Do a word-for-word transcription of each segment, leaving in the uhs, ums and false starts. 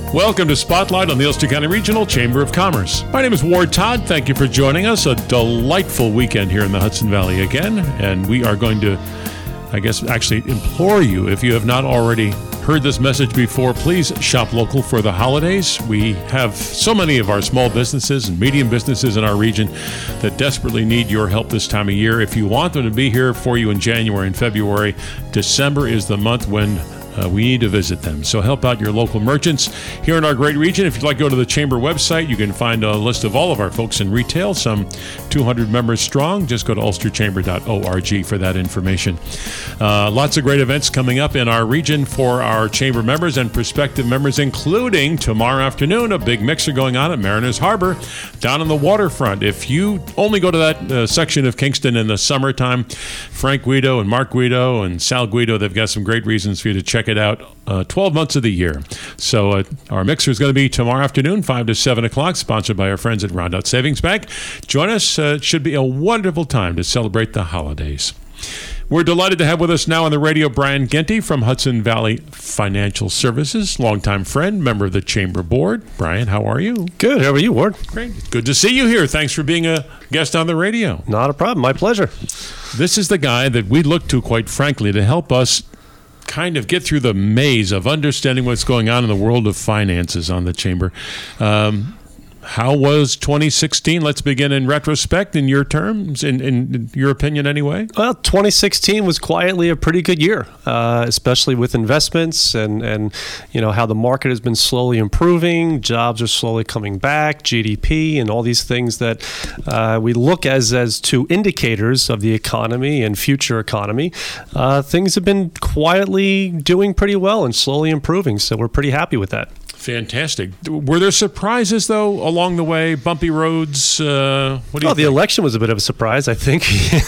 Welcome to Spotlight on the Ulster County Regional Chamber of Commerce. My name is Ward Todd. Thank you for joining us. A delightful weekend here in the Hudson Valley again. And we are going to, I guess, actually implore you, if you have not already heard this message before, please shop local for the holidays. We have so many of our small businesses and medium businesses in our region that desperately need your help this time of year. If you want them to be here for you in January and February, December is the month when Uh, we need to visit them. So help out your local merchants here in our great region. If you'd like to go to the Chamber website, you can find a list of all of our folks in retail, some two hundred members strong. Just go to ulster chamber dot org for that information. Uh, lots of great events coming up in our region for our Chamber members and prospective members, including tomorrow afternoon, a big mixer going on at Mariners Harbor down on the waterfront. If you only go to that uh, section of Kingston in the summertime, Frank Guido and Mark Guido and Sal Guido, they've got some great reasons for you to check it out uh, twelve months of the year. So uh, our mixer is going to be tomorrow afternoon, five to seven o'clock, sponsored by our friends at Rondout Savings Bank. Join us. Uh, it should be a wonderful time to celebrate the holidays. We're delighted to have with us now on the radio Brian Genty from Hudson Valley Financial Services, longtime friend, member of the Chamber Board. Brian, how are you? Good. How are you, Ward? Great. Good to see you here. Thanks for being a guest on the radio. Not a problem. My pleasure. This is the guy that we look to, quite frankly, to help us kind of get through the maze of understanding what's going on in the world of finances on the Chamber. Um, how was twenty sixteen? Let's begin in retrospect, in your terms, in, in your opinion anyway. Well, twenty sixteen was quietly a pretty good year, uh, especially with investments and, and, you know, how the market has been slowly improving. Jobs are slowly coming back, G D P, and all these things that uh, we look as, as to indicators of the economy and future economy. Uh, things have been quietly doing pretty well and slowly improving, so we're pretty happy with that. Fantastic. Were there surprises, though, along the way? Bumpy roads? Uh, what do you Oh, think? the election was a bit of a surprise, I think.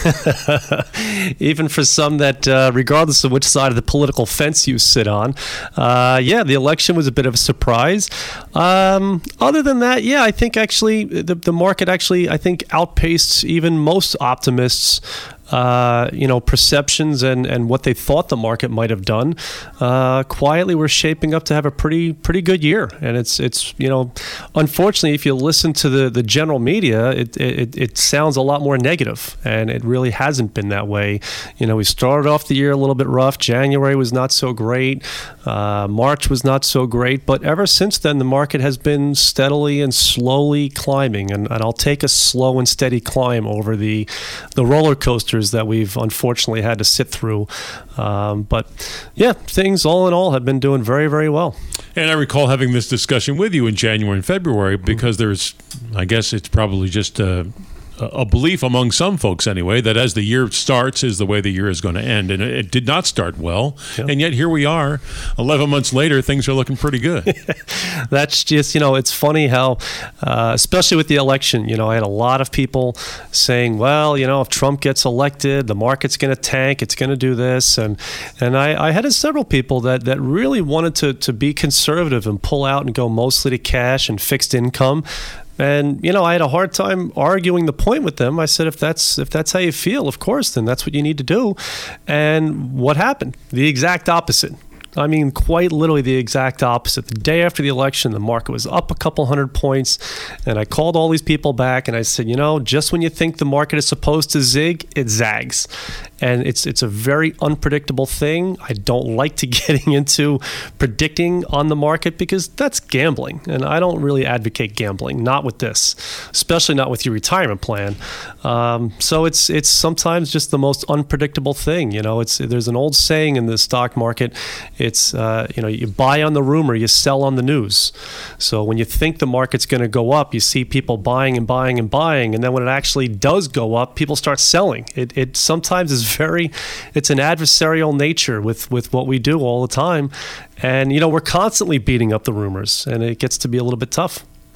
Even for some that, uh, regardless of which side of the political fence you sit on. Uh, yeah, the election was a bit of a surprise. Um, other than that, yeah, I think actually the, the market actually, I think, outpaced even most optimists' Uh, you know, perceptions and, and what they thought the market might have done. Uh, quietly, we're shaping up to have a pretty pretty good year, and it's it's you know, unfortunately, if you listen to the, the general media, it, it it sounds a lot more negative, and it really hasn't been that way. You know, we started off the year a little bit rough. January was not so great. Uh, March was not so great, but ever since then, the market has been steadily and slowly climbing, and, and I'll take a slow and steady climb over the the roller coasters that we've unfortunately had to sit through. Um, but yeah, things all in all have been doing very, very well. And I recall having this discussion with you in January and February because there's, I guess it's probably just a, a belief among some folks anyway, that as the year starts is the way the year is going to end. And it, it did not start well. Yep. And yet here we are, eleven months later, things are looking pretty good. That's just, you know, it's funny how, uh, especially with the election, you know, I had a lot of people saying, well, you know, if Trump gets elected, the market's going to tank, it's going to do this. And and I, I had several people that, that really wanted to, to be conservative and pull out and go mostly to cash and fixed income. And, you know, I had a hard time arguing the point with them. I said, if that's if that's how you feel, of course, then that's what you need to do. And what happened? The exact opposite. I mean, quite literally the exact opposite. The day after the election, the market was up a couple hundred points, and I called all these people back, and I said, you know, just when you think the market is supposed to zig, it zags. And it's it's a very unpredictable thing. I don't like to getting into predicting on the market because that's gambling, and I don't really advocate gambling, not with this, especially not with your retirement plan. Um, so it's it's sometimes just the most unpredictable thing. You know, it's there's an old saying in the stock market. It's, uh, you know, you buy on the rumor, you sell on the news. So when you think the market's going to go up, you see people buying and buying and buying. And then when it actually does go up, people start selling. It, it sometimes is very, it's an adversarial nature with, with what we do all the time. And, you know, we're constantly beating up the rumors, and it gets to be a little bit tough.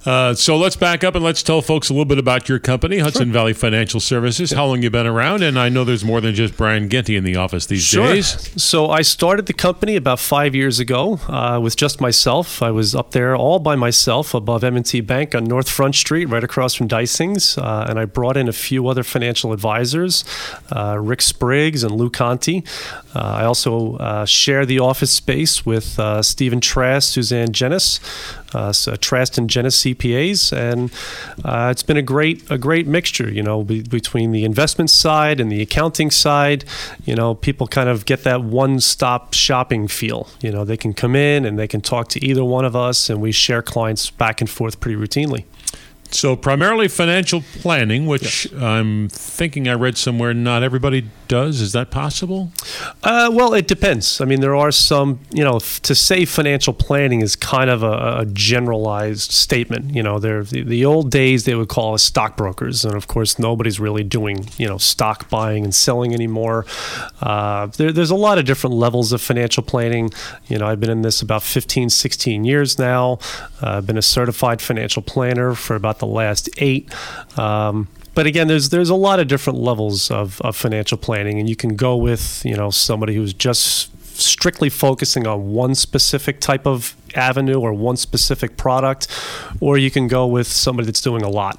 Uh, so let's back up and let's tell folks a little bit about your company, Hudson sure. Valley Financial Services, how long you've been around, and I know there's more than just Brian Ginty in the office these sure. days. So I started the company about five years ago uh, with just myself. I was up there all by myself above M and T Bank on North Front Street, right across from Dysings, uh, and I brought in a few other financial advisors, uh, Rick Spriggs and Lou Conti. Uh, I also uh, share the office space with uh, Stephen Trask, Suzanne Jenis, uh, so Trask and Jenis C P As, and uh, it's been a great a great mixture, you know, be, between the investment side and the accounting side. You know, people kind of get that one-stop shopping feel. You know, they can come in and they can talk to either one of us, and we share clients back and forth pretty routinely. So primarily financial planning, which yes. I'm thinking I read somewhere not everybody does. Is that possible? Uh, well, it depends. I mean, there are some, you know, f- to say financial planning is kind of a, a generalized statement. You know, there the, the old days they would call us stockbrokers. And of course, nobody's really doing, you know, stock buying and selling anymore. Uh, there, there's a lot of different levels of financial planning. You know, I've been in this about fifteen, sixteen years now. Uh, I've been a certified financial planner for about the last eight. Um, but again, there's there's a lot of different levels of, of financial planning, and you can go with, you know, somebody who's just strictly focusing on one specific type of avenue or one specific product, or you can go with somebody that's doing a lot.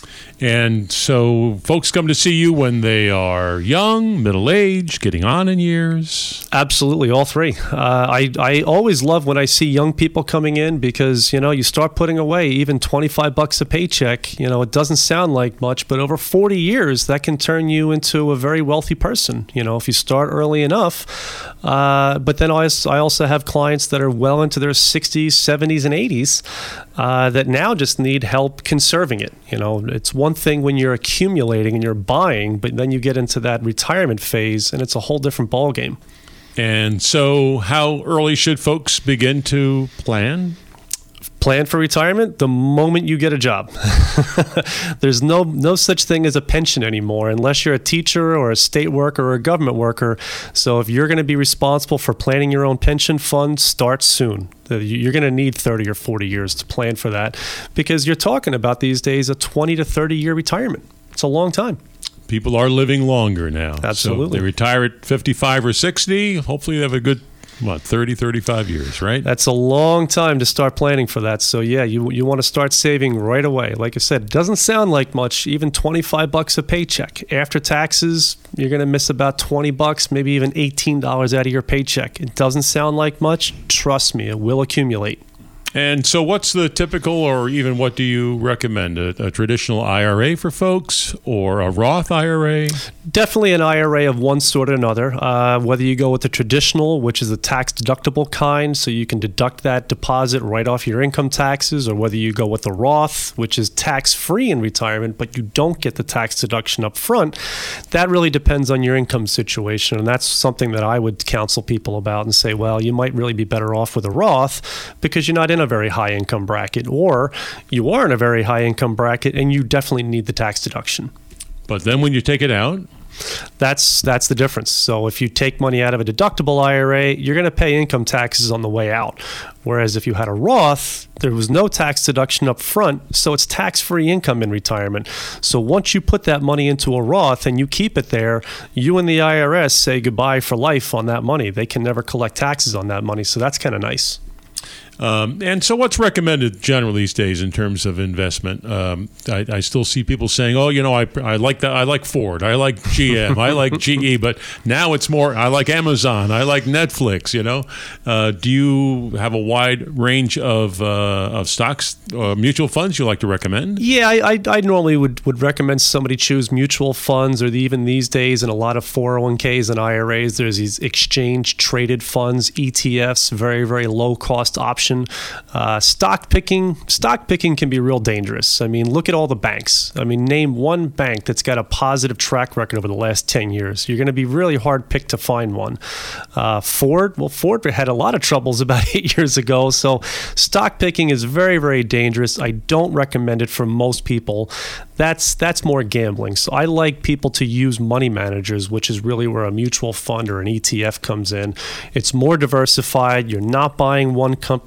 And so folks come to see you when they are young, middle-aged, getting on in years? Absolutely, all three. Uh, I, I always love when I see young people coming in because, you know, you start putting away even twenty-five bucks a paycheck. You know, it doesn't sound like much, but over forty years, that can turn you into a very wealthy person, you know, if you start early enough. Uh, but then I also have clients that are well into their sixties, seventies, and eighties uh, that now just need help conserving it. You know, it's one thing when you're accumulating and you're buying, but then you get into that retirement phase and it's a whole different ballgame. And so how early should folks begin to plan? Plan for retirement the moment you get a job. There's no no such thing as a pension anymore unless you're a teacher or a state worker or a government worker. So if you're going to be responsible for planning your own pension fund, start soon. You're going to need thirty or forty years to plan for that because you're talking about these days a twenty to thirty year retirement. It's a long time. People are living longer now. Absolutely. So they retire at fifty-five or sixty. Hopefully they have a good, what, thirty, thirty-five years, right? That's a long time to start planning for that. So yeah, you you want to start saving right away. Like I said, it doesn't sound like much, even twenty-five bucks a paycheck. After taxes, you're going to miss about twenty bucks, maybe even eighteen dollars out of your paycheck. It doesn't sound like much. Trust me, it will accumulate. And so what's the typical, or even what do you recommend? A, a traditional I R A for folks or a Roth I R A? Definitely an I R A of one sort or another. Uh, whether you go with the traditional, which is the tax deductible kind, so you can deduct that deposit right off your income taxes, or whether you go with the Roth, which is tax-free in retirement, but you don't get the tax deduction up front. That really depends on your income situation, and that's something that I would counsel people about and say, well, you might really be better off with a Roth because you're not in a very high income bracket, or you are in a very high income bracket and you definitely need the tax deduction. But then when you take it out, that's that's the difference. So if you take money out of a deductible I R A, you're going to pay income taxes on the way out. Whereas if you had a Roth, there was no tax deduction up front, so it's tax-free income in retirement. So once you put that money into a Roth and you keep it there, you and the I R S say goodbye for life on that money. They can never collect taxes on that money, so that's kind of nice. Um, and so what's recommended generally these days in terms of investment? Um, I, I still see people saying, oh, you know, I, I like that. I like Ford. I like G M. I like G E. But now it's more, I like Amazon. I like Netflix, you know. Uh, do you have a wide range of uh, of stocks, uh, mutual funds you like to recommend? Yeah, I, I, I normally would, would recommend somebody choose mutual funds, or the, even these days in a lot of four oh one k's and I R As, there's these exchange traded funds, E T Fs, very, very low cost option. Uh, stock picking, stock picking can be real dangerous. I mean, look at all the banks. I mean, name one bank that's got a positive track record over the last ten years. You're going to be really hard picked to find one. Uh, Ford, well, Ford had a lot of troubles about eight years ago. So stock picking is very, very dangerous. I don't recommend it for most people. That's that's more gambling. So I like people to use money managers, which is really where a mutual fund or an E T F comes in. It's more diversified. You're not buying one company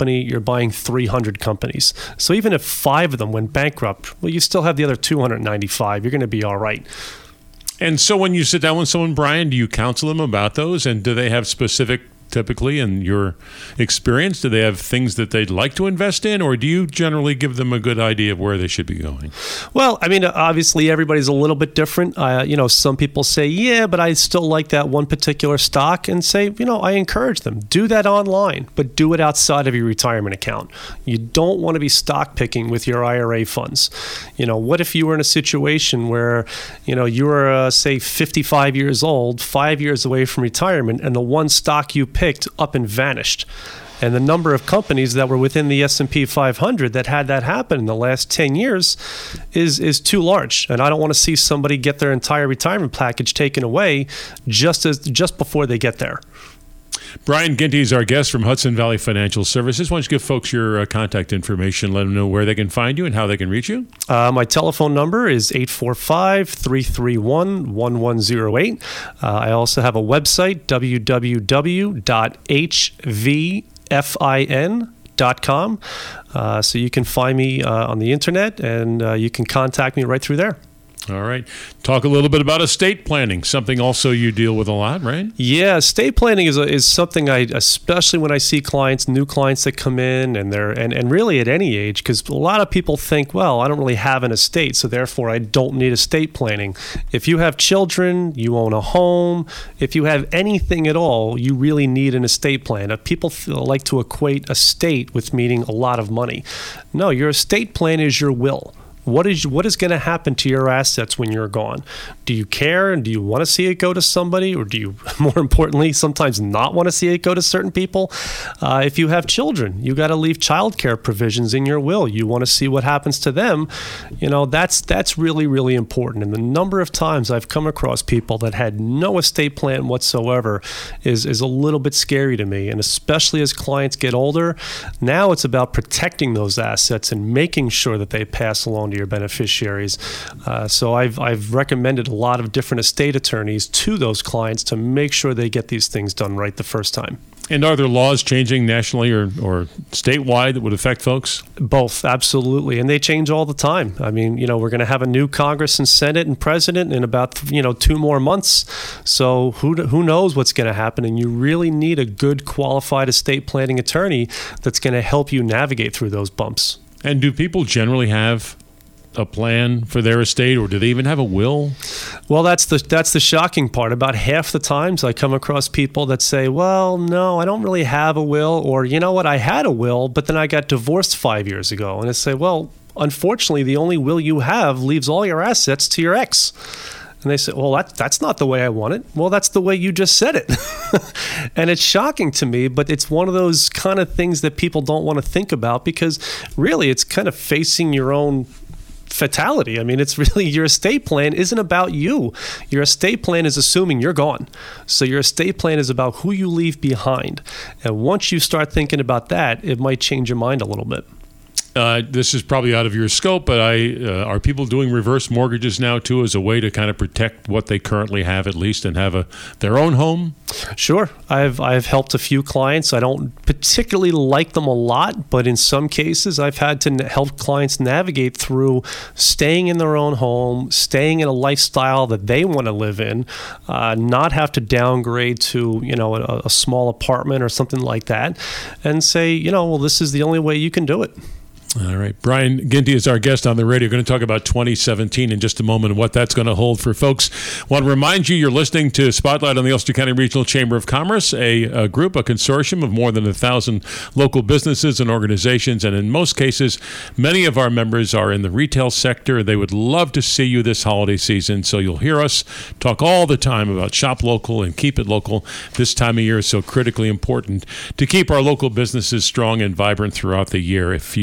company, you're buying three hundred companies. So even if five of them went bankrupt, well, you still have the other two hundred ninety-five. You're going to be all right. And so when you sit down with someone, Brian, do you counsel them about those? And do they have specific, typically in your experience, do they have things that they'd like to invest in, or do you generally give them a good idea of where they should be going? Well, I mean, obviously everybody's a little bit different. Uh, you know, some people say, yeah, but I still like that one particular stock, and say, you know, I encourage them, do that online, but do it outside of your retirement account. You don't want to be stock picking with your I R A funds. You know, what if you were in a situation where, you know, you were, uh, say, fifty-five years old, five years away from retirement, and the one stock you picked up and vanished? And the number of companies that were within the S and P five hundred that had that happen in the last ten years is is too large. And I don't want to see somebody get their entire retirement package taken away just as just before they get there. Brian Ginty is our guest from Hudson Valley Financial Services. Why don't you give folks your uh, contact information, let them know where they can find you and how they can reach you? Uh, my telephone number is eight four five, three three one, one one zero eight. Uh, I also have a website, w w w dot h v fin dot com. Uh, so you can find me uh, on the internet, and uh, you can contact me right through there. All right. Talk a little bit about estate planning, something also you deal with a lot, right? Yeah, estate planning is a, is something I, especially when I see clients, new clients that come in, and they're and, and really at any age, because a lot of people think, well, I don't really have an estate, so therefore I don't need estate planning. If you have children, you own a home, if you have anything at all, you really need an estate plan. Uh, people feel, like to equate estate with meaning a lot of money. No, your estate plan is your will. What is what is going to happen to your assets when you're gone? Do you care, and do you want to see it go to somebody, or do you, more importantly, sometimes not want to see it go to certain people? Uh, if you have children, you got to leave childcare provisions in your will. You want to see what happens to them. You know, that's that's really, really important. And the number of times I've come across people that had no estate plan whatsoever is, is a little bit scary to me. And especially as clients get older, now it's about protecting those assets and making sure that they pass along to your beneficiaries. Uh, so I've I've recommended a lot of different estate attorneys to those clients to make sure they get these things done right the first time. And are there laws changing nationally or, or statewide that would affect folks? Both, absolutely. And they change all the time. I mean, you know, we're going to have a new Congress and Senate and president in about, you know, two more months. So who who knows what's going to happen? And you really need a good qualified estate planning attorney that's going to help you navigate through those bumps. And do people generally have a plan for their estate, or do they even have a will? Well, that's the that's the shocking part. About half the times I come across people that say, well, no, I don't really have a will, or, you know what, I had a will, but then I got divorced five years ago. And I say, well, unfortunately, the only will you have leaves all your assets to your ex. And they say, well, that, that's not the way I want it. Well, that's the way you just said it. And it's shocking to me, but it's one of those kind of things that people don't want to think about, because really it's kind of facing your own fatality. I mean, it's really, your estate plan isn't about you. Your estate plan is assuming you're gone. So your estate plan is about who you leave behind. And once you start thinking about that, it might change your mind a little bit. Uh, this is probably out of your scope, but I uh, are people doing reverse mortgages now too, as a way to kind of protect what they currently have at least, and have a their own home? Sure. I've I've helped a few clients. I don't particularly like them a lot, but in some cases I've had to help clients navigate through staying in their own home, staying in a lifestyle that they want to live in, uh, not have to downgrade to, you know, a, a small apartment or something like that, and say, you know, well, this is the only way you can do it. All right. Brian Ginty is our guest on the radio. We're going to talk about twenty seventeen in just a moment and what that's going to hold for folks. I want to remind you, you're listening to Spotlight on the Ulster County Regional Chamber of Commerce, a, a group, a consortium of more than a thousand local businesses and organizations. And in most cases, many of our members are in the retail sector. They would love to see you this holiday season. So you'll hear us talk all the time about shop local and keep it local. This time of year is so critically important to keep our local businesses strong and vibrant throughout the year. If you have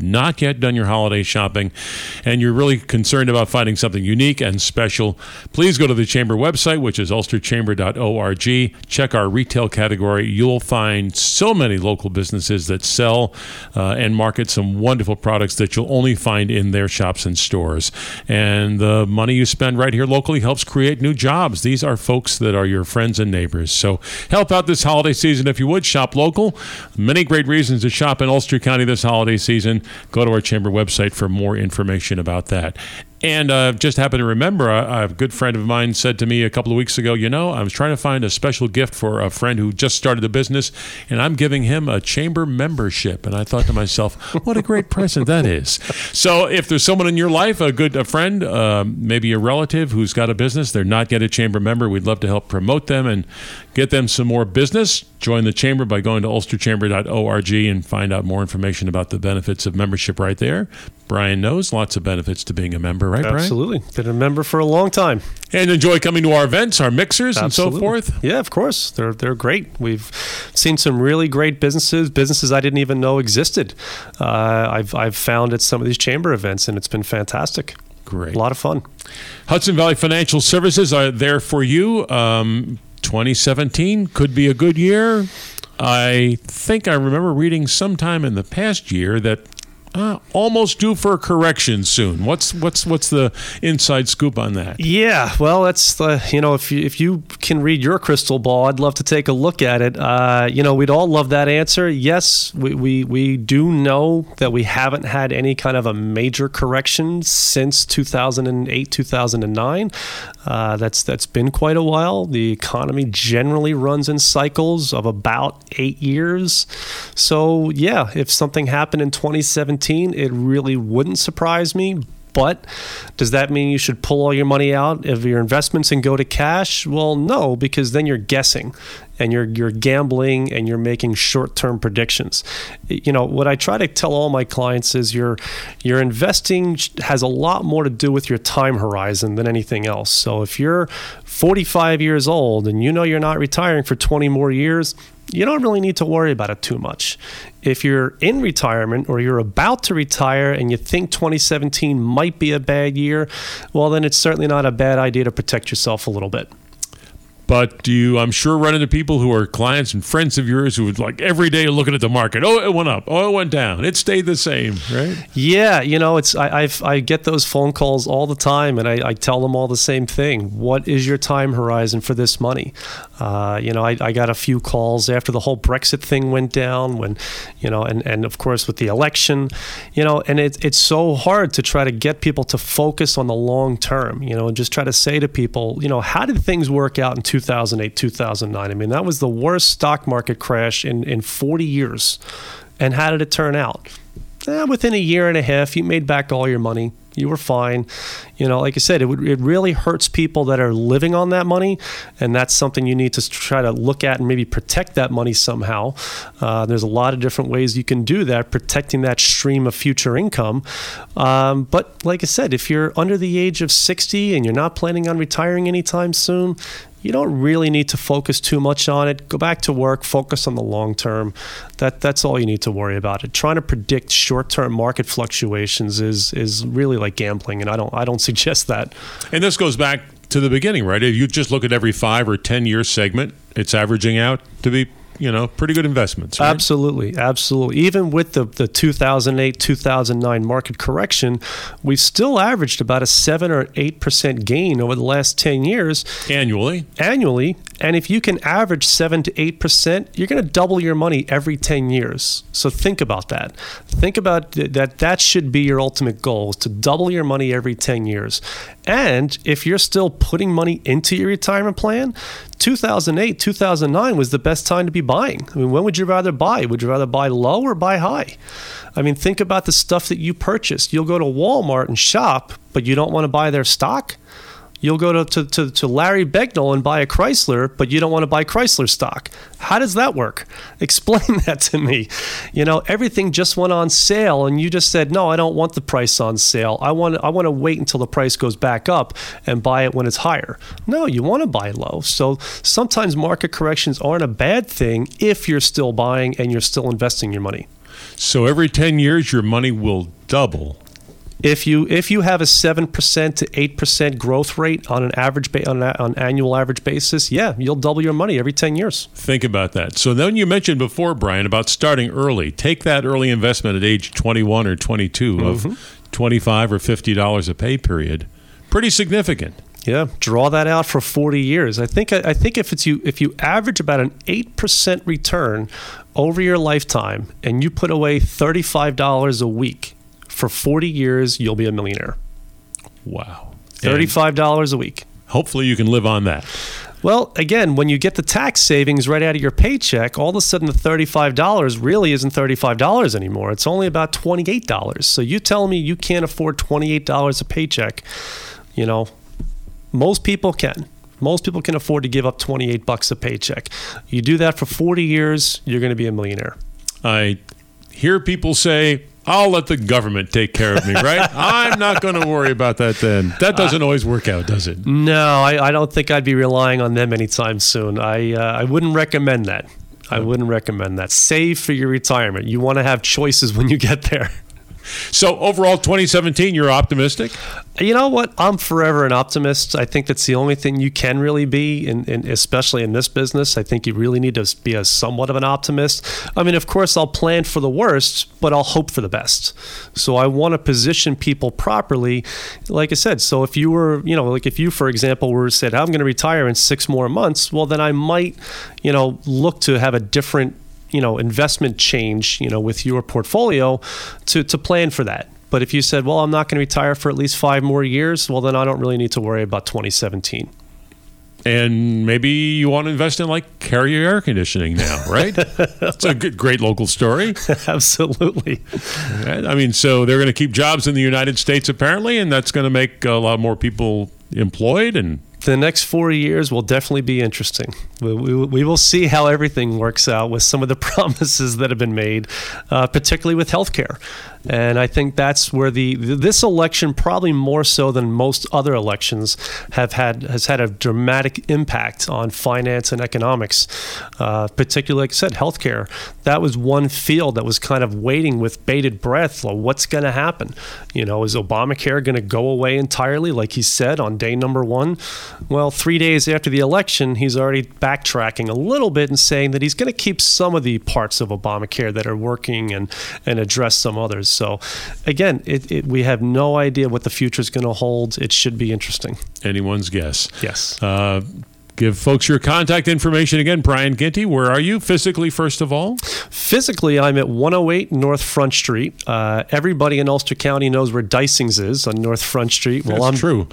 have not yet done your holiday shopping and you're really concerned about finding something unique and special, please go to the Chamber website, which is ulster chamber dot org. Check our retail category. You'll find so many local businesses that sell uh, and market some wonderful products that you'll only find in their shops and stores. And the money you spend right here locally helps create new jobs. These are folks that are your friends and neighbors. So help out this holiday season if you would. Shop local. Many great reasons to shop in Ulster County this holiday season. Go to our Chamber website for more information about that. And uh, just happened to remember, a, a good friend of mine said to me a couple of weeks ago, you know, I was trying to find a special gift for a friend who just started a business, and I'm giving him a Chamber membership. And I thought to myself, what a great present that is. So if there's someone in your life, a good a friend, uh, maybe a relative who's got a business, they're not yet a Chamber member, we'd love to help promote them and get them some more business. Join the Chamber by going to ulster chamber dot org and find out more information about the benefits of membership right there. Brian knows lots of benefits to being a member, right, Brian? Absolutely. Been a member for a long time. And enjoy coming to our events, our mixers, Absolutely. and so forth? Yeah, of course. They're they're great. We've seen some really great businesses, businesses I didn't even know existed. Uh, I've, I've found at some of these Chamber events, and it's been fantastic. Great. A lot of fun. Hudson Valley Financial Services are there for you. Um, twenty seventeen could be a good year. I think I remember reading sometime in the past year that Uh, almost due for a correction soon. What's what's what's the inside scoop on that? Yeah, well, that's the you know if you if you can read your crystal ball, I'd love to take a look at it. Uh, you know, we'd all love that answer. Yes, we, we we do know that we haven't had any kind of a major correction since two thousand eight, two thousand nine. Uh, that's that's been quite a while. The economy generally runs in cycles of about eight years. So yeah, if something happened in twenty seventeen, it really wouldn't surprise me. But does that mean you should pull all your money out of your investments and go to cash? Well, no, because then you're guessing and you're you're gambling and you're making short-term predictions. You know, what I try to tell all my clients is your your investing has a lot more to do with your time horizon than anything else. So if you're forty-five years old and you know you're not retiring for twenty more years, you don't really need to worry about it too much. If you're in retirement or you're about to retire and you think twenty seventeen might be a bad year, well, then it's certainly not a bad idea to protect yourself a little bit. But do you, I'm sure, run into people who are clients and friends of yours who would like every day looking at the market. Oh, it went up. Oh, it went down. It stayed the same, right? Yeah, you know, it's I I've, I get those phone calls all the time, and I, I tell them all the same thing. What is your time horizon for this money? Uh, you know, I, I got a few calls after the whole Brexit thing went down, when, you know, and, and of course with the election, you know, and it, it's so hard to try to get people to focus on the long term, you know, and just try to say to people, you know, how did things work out in two thousand eight, two thousand nine? I mean, that was the worst stock market crash in, in forty years. And how did it turn out? Eh, within a year and a half, you made back all your money. You were fine. You know, like I said, it would, it really hurts people that are living on that money, and that's something you need to try to look at and maybe protect that money somehow. Uh, there's a lot of different ways you can do that, protecting that stream of future income. Um, but like I said, if you're under the age of sixty and you're not planning on retiring anytime soon, you don't really need to focus too much on it. Go back to work, focus on the long term. That that's all you need to worry about. It. Trying to predict short-term market fluctuations is is really like gambling, and I don't I don't suggest that. And this goes back to the beginning, right? If you just look at every five or ten year segment, it's averaging out to be, you know, pretty good investments, right? Absolutely, absolutely. Even with the, the two thousand eight, two thousand nine market correction, we've still averaged about a seven or eight percent gain over the last ten years. Annually. Annually. And if you can average seven to eight percent, you're going to double your money every ten years. So think about that. Think about th- that. That should be your ultimate goal, is to double your money every ten years. And if you're still putting money into your retirement plan, two thousand eight, two thousand nine was the best time to be buying. I mean, when would you rather buy? Would you rather buy low or buy high? I mean, think about the stuff that you purchased. You'll go to Walmart and shop, but you don't want to buy their stock. You'll go to, to, to, to Larry Begnell and buy a Chrysler, but you don't want to buy Chrysler stock. How does that work? Explain that to me. You know, everything just went on sale, and you just said, no, I don't want the price on sale. I want, I want to wait until the price goes back up and buy it when it's higher. No, you want to buy low. So sometimes market corrections aren't a bad thing if you're still buying and you're still investing your money. So every ten years, your money will double. If you if you have a seven percent to eight percent growth rate on an average ba- on an on annual average basis, yeah, you'll double your money every ten years. Think about that. So then you mentioned before, Brian, about starting early. Take that early investment at age twenty-one or twenty-two mm-hmm. of twenty-five or fifty dollars a pay period. Pretty significant. Yeah, draw that out for forty years. I think I think if it's you if you average about an eight percent return over your lifetime and you put away thirty-five dollars a week for forty years, you'll be a millionaire. Wow. thirty-five dollars a week. Hopefully you can live on that. Well, again, when you get the tax savings right out of your paycheck, all of a sudden the thirty-five dollars really isn't thirty-five dollars anymore. It's only about twenty-eight dollars. So you tell me you can't afford twenty-eight dollars a paycheck. You know, most people can. Most people can afford to give up twenty-eight bucks a paycheck. You do that for forty years, you're going to be a millionaire. I hear people say, I'll let the government take care of me, right? I'm not going to worry about that then. That doesn't uh, always work out, does it? No, I, I don't think I'd be relying on them anytime soon. I uh, I wouldn't recommend that. I wouldn't recommend that. Save for your retirement. You want to have choices when you get there. So overall, twenty seventeen, you're optimistic? You know what? I'm forever an optimist. I think that's the only thing you can really be, in, in, especially in this business. I think you really need to be a somewhat of an optimist. I mean, of course, I'll plan for the worst, but I'll hope for the best. So I want to position people properly. Like I said, so if you were, you know, like if you, for example, were said, I'm going to retire in six more months, well, then I might, you know, look to have a different you know, investment change, you know, with your portfolio to, to plan for that. But if you said, well, I'm not going to retire for at least five more years, well, then I don't really need to worry about twenty seventeen. And maybe you want to invest in like Carrier air conditioning now, right? It's a good, great local story. Absolutely. I mean, so they're going to keep jobs in the United States apparently, and that's going to make a lot more people employed. And the next four years will definitely be interesting. We, we, we will see how everything works out with some of the promises that have been made, uh, particularly with healthcare. And I think that's where the this election, probably more so than most other elections, have had has had a dramatic impact on finance and economics. Uh, particularly, like I said, healthcare. That was one field that was kind of waiting with bated breath. Well, what's going to happen? You know, is Obamacare going to go away entirely, like he said on day number one? Well, three days after the election, he's already backtracking a little bit and saying that he's going to keep some of the parts of Obamacare that are working and and address some others. So, again, it, it, we have no idea what the future is going to hold. It should be interesting. Anyone's guess. Yes. Uh, give folks your contact information again. Brian Ginty, where are you physically, first of all? Physically, I'm at one oh eight North Front Street. Uh, everybody in Ulster County knows where Dysings is on North Front Street. Well, that's I'm, true.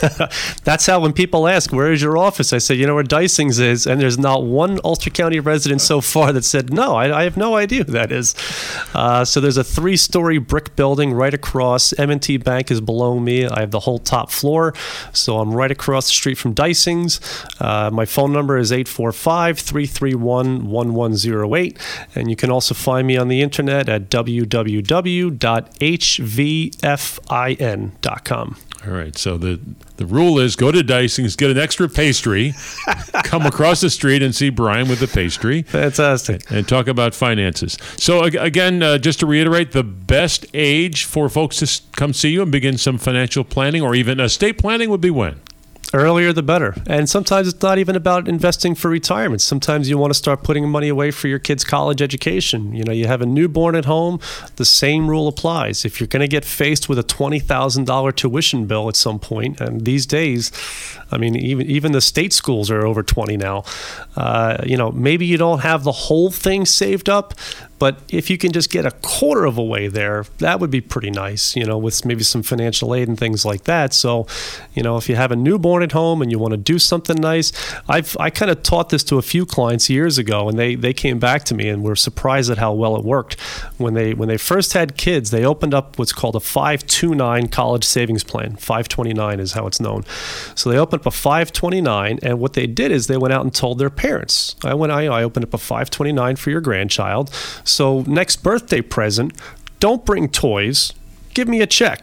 That's how when people ask, where is your office? I say, you know where Dysings is? And there's not one Ulster County resident so far that said, no, I, I have no idea who that is. Uh, so there's a three-story brick building right across. M and T Bank is below me. I have the whole top floor. So I'm right across the street from Dysings. Uh, my phone number is eight four five, three three one, one one zero eight. And you can also find me on the internet at w w w dot h v f i n dot com. All right. So the, the rule is go to Dysings, get an extra pastry, come across the street and see Brian with the pastry. Fantastic. And, and talk about finances. So again, uh, just to reiterate, the best age for folks to come see you and begin some financial planning or even estate planning would be when? Earlier the better. And sometimes it's not even about investing for retirement. Sometimes you want to start putting money away for your kid's college education. You know, you have a newborn at home, the same rule applies. If you're going to get faced with a twenty thousand dollars tuition bill at some point, and these days, I mean, even even the state schools are over twenty now, uh, you know, maybe you don't have the whole thing saved up, but if you can just get a quarter of a way there, that would be pretty nice, you know, with maybe some financial aid and things like that. So, you know, if you have a newborn at home and you want to do something nice, I've I kind of taught this to a few clients years ago, and they they came back to me and were surprised at how well it worked. When they when they first had kids, they opened up what's called a five twenty-nine college savings plan. five twenty-nine is how it's known. So they opened up a five twenty-nine, and what they did is they went out and told their parents, I went I, I opened up a five twenty-nine for your grandchild. So next birthday present, don't bring toys, give me a check.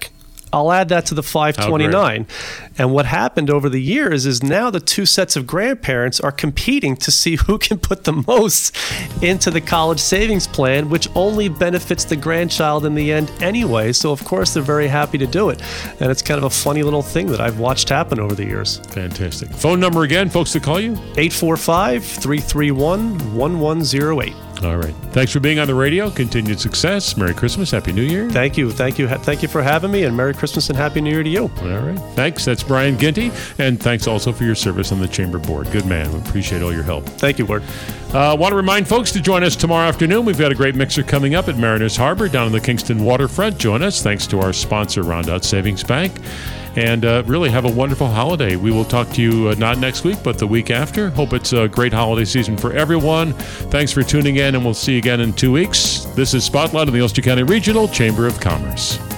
I'll add that to the five twenty-nine. Oh, and what happened over the years is now the two sets of grandparents are competing to see who can put the most into the college savings plan, which only benefits the grandchild in the end anyway. So, of course, they're very happy to do it. And it's kind of a funny little thing that I've watched happen over the years. Fantastic. Phone number again, folks, to call you? eight four five, three three one, one one zero eight. All right. Thanks for being on the radio. Continued success. Merry Christmas. Happy New Year. Thank you. Thank you. Thank you for having me, and Merry Christmas and Happy New Year to you. All right. Thanks. That's Brian Ginty. And thanks also for your service on the Chamber Board. Good man. We appreciate all your help. Thank you, Ward. I uh, want to remind folks to join us tomorrow afternoon. We've got a great mixer coming up at Mariners Harbor down on the Kingston waterfront. Join us. Thanks to our sponsor, Rondout Savings Bank. And uh, really have a wonderful holiday. We will talk to you uh, not next week, but the week after. Hope it's a great holiday season for everyone. Thanks for tuning in, and we'll see you again in two weeks. This is Spotlight on the Ulster County Regional Chamber of Commerce.